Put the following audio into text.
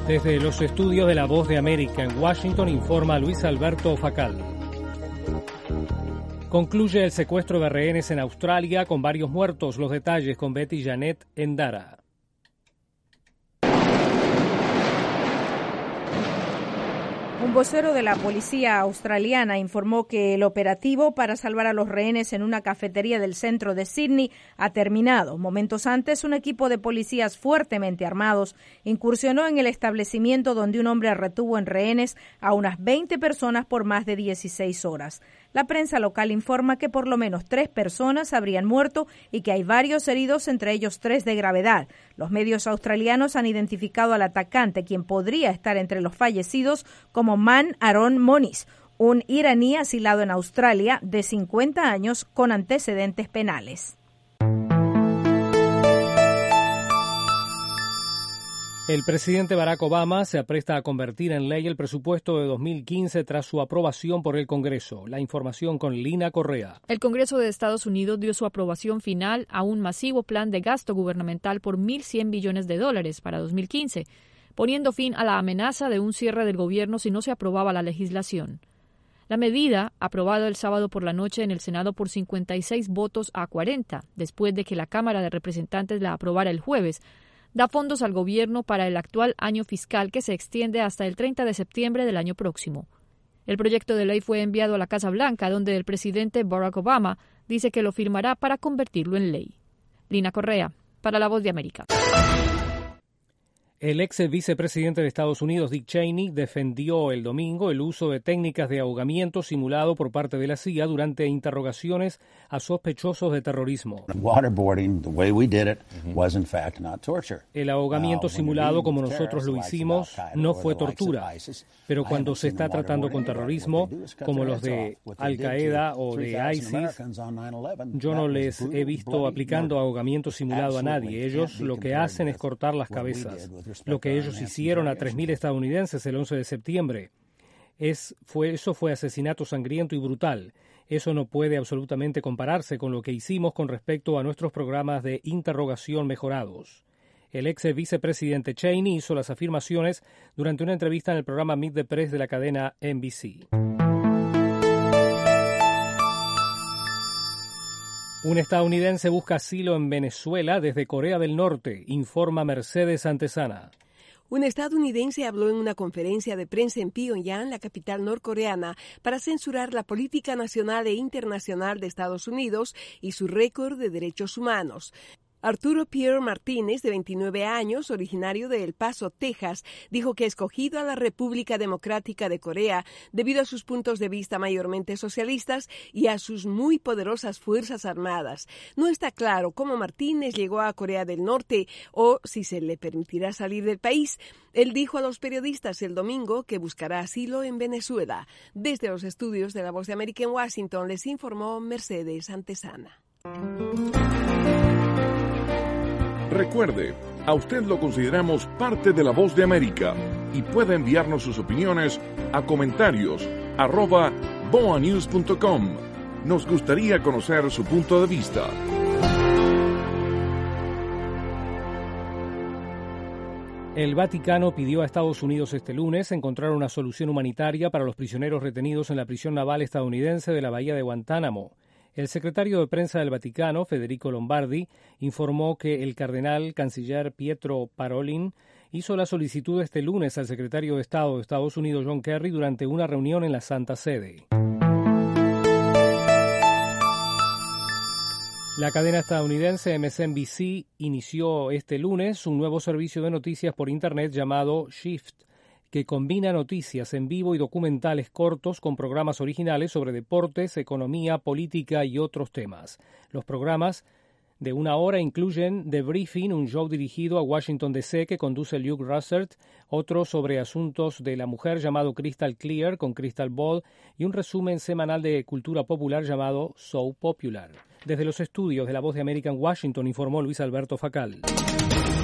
Desde los estudios de La Voz de América en Washington informa Luis Alberto Facal. Concluye el secuestro de rehenes en Australia con varios muertos. Los detalles con Betty Janet Endara. Un vocero de la policía australiana informó que el operativo para salvar a los rehenes en una cafetería del centro de Sydney ha terminado. Momentos antes, un equipo de policías fuertemente armados incursionó en el establecimiento donde un hombre retuvo en rehenes a unas 20 personas por más de 16 horas. La prensa local informa que por lo menos 3 personas habrían muerto y que hay varios heridos, entre ellos 3 de gravedad. Los medios australianos han identificado al atacante, quien podría estar entre los fallecidos, como Man Aaron Moniz, un iraní asilado en Australia de 50 años con antecedentes penales. El presidente Barack Obama se apresta a convertir en ley el presupuesto de 2015 tras su aprobación por el Congreso. La información con Lina Correa. El Congreso de Estados Unidos dio su aprobación final a un masivo plan de gasto gubernamental por $1.100 billones para 2015, poniendo fin a la amenaza de un cierre del gobierno si no se aprobaba la legislación. La medida, aprobada el sábado por la noche en el Senado por 56 votos a 40, después de que la Cámara de Representantes la aprobara el jueves, da fondos al gobierno para el actual año fiscal que se extiende hasta el 30 de septiembre del año próximo. El proyecto de ley fue enviado a la Casa Blanca, donde el presidente Barack Obama dice que lo firmará para convertirlo en ley. Lina Correa, para La Voz de América. El ex vicepresidente de Estados Unidos, Dick Cheney, defendió el domingo el uso de técnicas de ahogamiento simulado por parte de la CIA durante interrogaciones a sospechosos de terrorismo. El ahogamiento simulado, como nosotros lo hicimos, no fue tortura. Pero cuando se está tratando con terrorismo, como los de Al-Qaeda o de ISIS, yo no les he visto aplicando ahogamiento simulado a nadie. Ellos lo que hacen es cortar las cabezas. Lo que ellos hicieron a 3.000 estadounidenses el 11 de septiembre. Eso fue asesinato sangriento y brutal. Eso no puede absolutamente compararse con lo que hicimos con respecto a nuestros programas de interrogación mejorados. El ex vicepresidente Cheney hizo las afirmaciones durante una entrevista en el programa Meet the Press de la cadena NBC. Un estadounidense busca asilo en Venezuela desde Corea del Norte, informa Mercedes Antesana. Un estadounidense habló en una conferencia de prensa en Pyongyang, la capital norcoreana, para censurar la política nacional e internacional de Estados Unidos y su récord de derechos humanos. Arturo Pierre Martínez, de 29 años, originario de El Paso, Texas, dijo que ha escogido a la República Democrática de Corea debido a sus puntos de vista mayormente socialistas y a sus muy poderosas fuerzas armadas. No está claro cómo Martínez llegó a Corea del Norte o si se le permitirá salir del país. Él dijo a los periodistas el domingo que buscará asilo en Venezuela. Desde los estudios de La Voz de América en Washington les informó Mercedes Antesana. Recuerde, a usted lo consideramos parte de La Voz de América y puede enviarnos sus opiniones a comentarios@boanews.com. Nos gustaría conocer su punto de vista. El Vaticano pidió a Estados Unidos este lunes encontrar una solución humanitaria para los prisioneros retenidos en la prisión naval estadounidense de la bahía de Guantánamo. El secretario de prensa del Vaticano, Federico Lombardi, informó que el cardenal canciller Pietro Parolin hizo la solicitud este lunes al secretario de Estado de Estados Unidos, John Kerry, durante una reunión en la Santa Sede. La cadena estadounidense MSNBC inició este lunes un nuevo servicio de noticias por Internet llamado Shift, que combina noticias en vivo y documentales cortos con programas originales sobre deportes, economía, política y otros temas. Los programas de una hora incluyen The Briefing, un show dirigido a Washington D.C. que conduce Luke Russert, otro sobre asuntos de la mujer llamado Crystal Clear con Crystal Ball y un resumen semanal de cultura popular llamado So Popular. Desde los estudios de La Voz de América en Washington informó Luis Alberto Facal.